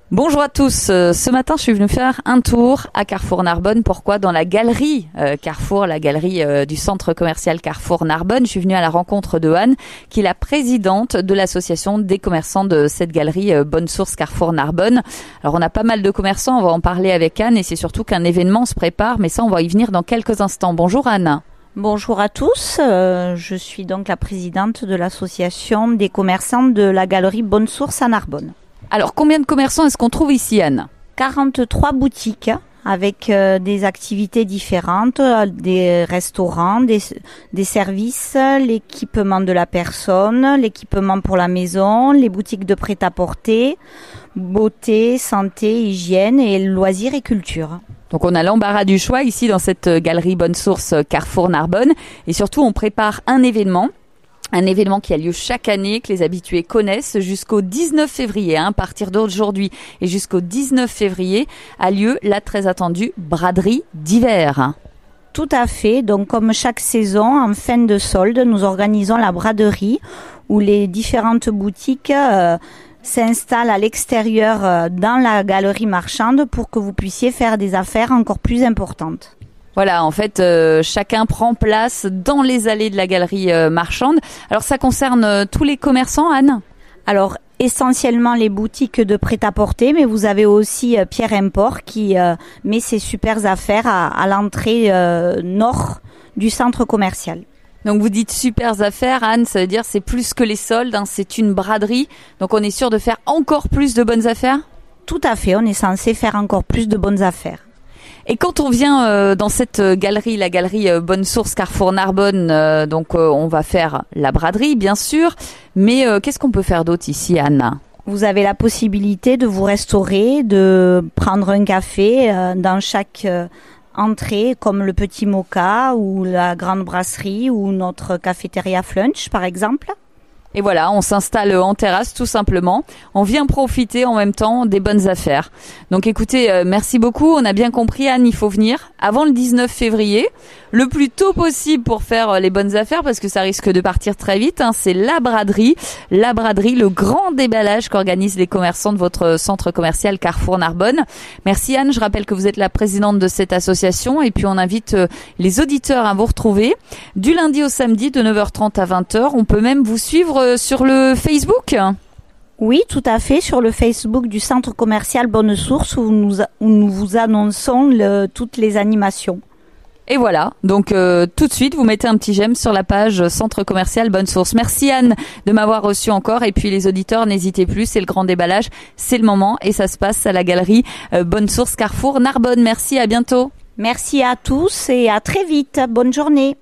Bonjour à tous, ce matin je suis venue faire un tour à Carrefour Narbonne. Pourquoi? Dans la galerie Carrefour, la galerie du centre commercial Carrefour Narbonne. Je suis venue à la rencontre de Anne, qui est la présidente de l'association des commerçants de cette galerie Bonne Source Carrefour Narbonne. Alors on a pas mal de commerçants, on va en parler avec Anne et c'est surtout qu'un événement se prépare, mais ça on va y venir dans quelques instants. Bonjour Anne. Bonjour à tous, je suis donc la présidente de l'association des commerçants de la galerie Bonne Source à Narbonne. Alors combien de commerçants est-ce qu'on trouve ici Anne? 43 boutiques avec des activités différentes, des restaurants, des services, l'équipement de la personne, l'équipement pour la maison, les boutiques de prêt-à-porter, beauté, santé, hygiène et loisirs et culture. Donc on a l'embarras du choix ici dans cette galerie Bonne Source Carrefour Narbonne et surtout on prépare un événement qui a lieu chaque année, que les habitués connaissent jusqu'au 19 février. À partir d'aujourd'hui et jusqu'au 19 février a lieu la très attendue braderie d'hiver. Tout à fait. Donc comme chaque saison, en fin de solde, nous organisons la braderie où les différentes boutiques s'installent à l'extérieur dans la galerie marchande pour que vous puissiez faire des affaires encore plus importantes. Voilà, en fait, chacun prend place dans les allées de la galerie marchande. Alors, ça concerne tous les commerçants, Anne? Alors, essentiellement les boutiques de prêt-à-porter, mais vous avez aussi Pierre Import qui met ses super affaires à l'entrée nord du centre commercial. Donc, vous dites super affaires, Anne, ça veut dire c'est plus que les soldes, hein, c'est une braderie. Donc, on est sûr de faire encore plus de bonnes affaires? Tout à fait, on est censé faire encore plus de bonnes affaires. Et quand on vient dans cette galerie, la galerie Bonne Source Carrefour Narbonne, on va faire la braderie, bien sûr. Mais qu'est-ce qu'on peut faire d'autre ici, Anne? Vous avez la possibilité de vous restaurer, de prendre un café dans chaque entrée, comme le Petit Moka ou la Grande Brasserie ou notre cafétéria Flunch, par exemple. Et voilà, on s'installe en terrasse tout simplement. On vient profiter en même temps des bonnes affaires. Donc écoutez, merci beaucoup. On a bien compris, Anne, il faut venir avant le 19 février, le plus tôt possible pour faire les bonnes affaires parce que ça risque de partir très vite. Hein. C'est la braderie, le grand déballage qu'organisent les commerçants de votre centre commercial Carrefour Narbonne. Merci Anne, je rappelle que vous êtes la présidente de cette association et puis on invite les auditeurs à vous retrouver du lundi au samedi de 9h30 à 20h. On peut même vous suivre sur le Facebook? Oui, tout à fait, sur le Facebook du centre commercial Bonne Source où nous vous annonçons toutes les animations. Et voilà, donc tout de suite, vous mettez un petit j'aime sur la page centre commercial Bonne Source. Merci Anne de m'avoir reçu encore et puis les auditeurs, n'hésitez plus, c'est le grand déballage, c'est le moment et ça se passe à la galerie Bonne Source Carrefour Narbonne. Merci, à bientôt. Merci à tous et à très vite, bonne journée.